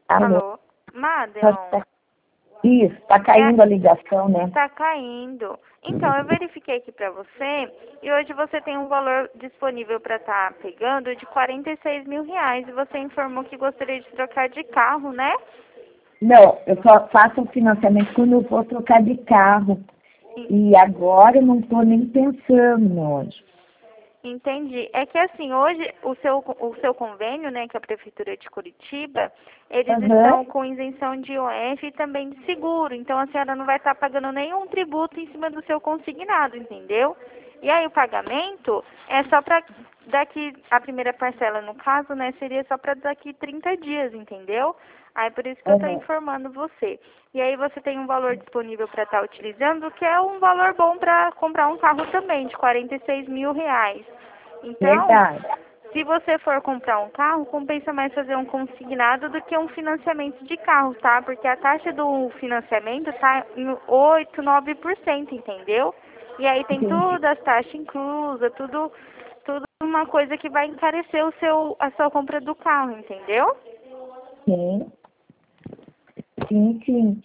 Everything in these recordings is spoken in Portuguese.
Alô? Alô? Madelon, Isso, tá caindo a ligação, né? tá caindo. Então, eu verifiquei aqui pra você e hoje você tem um valor disponível para estar pegando de R$ 46.000 e você informou que gostaria de trocar de carro, né? Não, eu só faço o financiamento quando eu vou trocar de carro. E agora eu não tô nem pensando, meu anjo. Entendi. É que assim, hoje o seu convênio, né, com a Prefeitura de Curitiba, eles Aham, estão com isenção de IOF e também de seguro. Então a senhora não vai estar pagando nenhum tributo em cima do seu consignado, entendeu? E aí o pagamento é só para daqui, a primeira parcela no caso, né, seria só para daqui 30 dias, entendeu? Aí por isso que eu estou aham. informando você. E aí você tem um valor disponível para estar utilizando, que é um valor bom para comprar um carro também, de R$ 46.000. Então, Verdade. se você for comprar um carro, compensa mais fazer um consignado do que um financiamento de carro, tá? Porque a taxa do financiamento tá em 8, 9%, entendeu? E aí tem Entendi. todas as taxas inclusas, tudo uma coisa que vai encarecer a sua compra do carro, entendeu? Sim, sim, sim.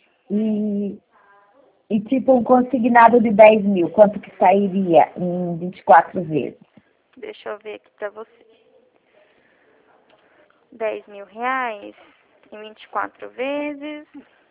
E tipo um consignado de 10 mil, quanto que sairia em 24 vezes? Deixa eu ver aqui pra você. R$ 10.000 em 24 vezes.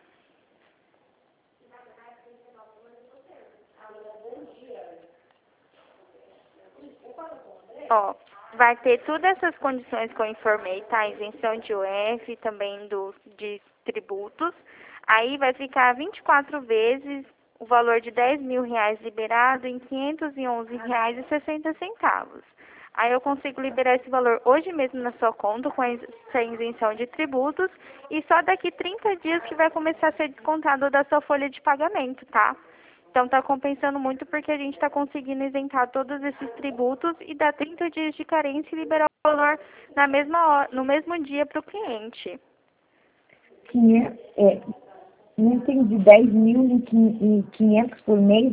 Ó, vai ter todas essas condições que eu informei, tá? Isenção de UF, também de tributos. Aí vai ficar 24 vezes o valor de R$ 10.000 liberado em R$ 511,60. Aí eu consigo liberar esse valor hoje mesmo na sua conta com essa isenção de tributos e só daqui 30 dias que vai começar a ser descontado da sua folha de pagamento, tá? Então está compensando muito porque a gente está conseguindo isentar todos esses tributos e dar 30 dias de carência e liberar o valor na mesma hora, no mesmo dia para o cliente. Não entendi, 10.500 por mês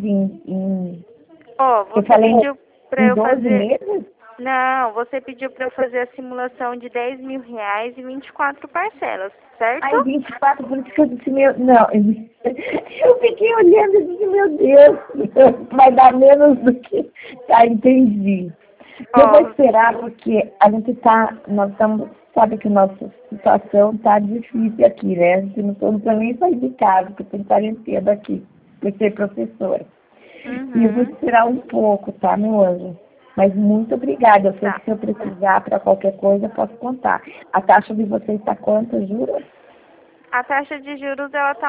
Ó, eu você falei pediu para em eu 12 fazer. meses? Não, você pediu para eu fazer a simulação de R$ 10.000 e 24 parcelas, certo? Ai, 24, por isso que eu disse, não, eu fiquei olhando e disse, meu Deus, vai dar menos do que, tá, entendi. Eu vou Ó, esperar porque nós estamos, sabe que nossa situação tá difícil aqui, né? A gente não estamos nem sair de casa, porque eu tenho quarentena aqui, por ser professora. E eu vou uhum, esperar um pouco, tá, meu anjo? Mas muito obrigada. Eu sei tá. que se eu precisar para qualquer coisa, eu posso contar. A taxa de vocês está quanto, jura? A taxa de juros ela está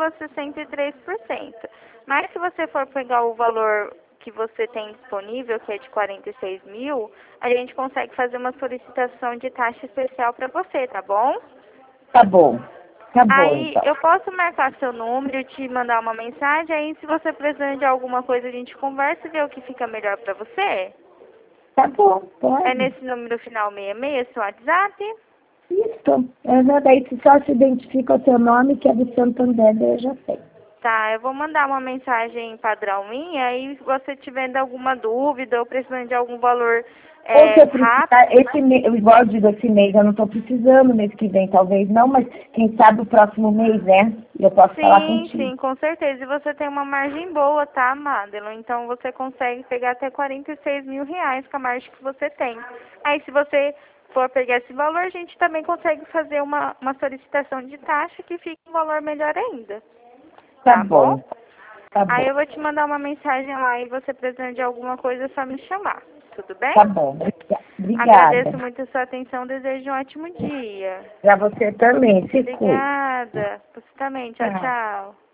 1,63%. Mas se você for pegar o valor que você tem disponível, que é de 46.000, a gente consegue fazer uma solicitação de taxa especial para você, tá bom? Tá bom. Tá bom, Aí então. eu posso marcar seu número, te mandar uma mensagem, aí se você precisar de alguma coisa a gente conversa e vê o que fica melhor para você. Tá bom, É pode. nesse número final 66, seu WhatsApp? Isso. Daí se só se identifica o seu nome, que é do Santander, daí eu já sei. Tá, eu vou mandar uma mensagem padrão minha, aí se você tiver alguma dúvida ou precisando de algum valor Ou se eu rápido. precisar, igual eu digo, esse mês eu não estou precisando, mês que vem talvez não, mas quem sabe o próximo mês, né? Eu posso falar Sim, contigo. sim, com certeza. E você tem uma margem boa, tá, Madelon? Então você consegue pegar até R$ 46.000 com a margem que você tem. Aí se você for pegar esse valor, a gente também consegue fazer uma solicitação de taxa que fique um valor melhor ainda. Tá Tá bom? bom, tá Aí bom. eu vou te mandar uma mensagem lá e você precisando de alguma coisa é só me chamar. Tudo bem? Tá bom. Obrigada. Agradeço muito a sua atenção, desejo um ótimo dia. Para você também. Se cuide. Obrigada. Você também. Tchau, Tchau. tchau.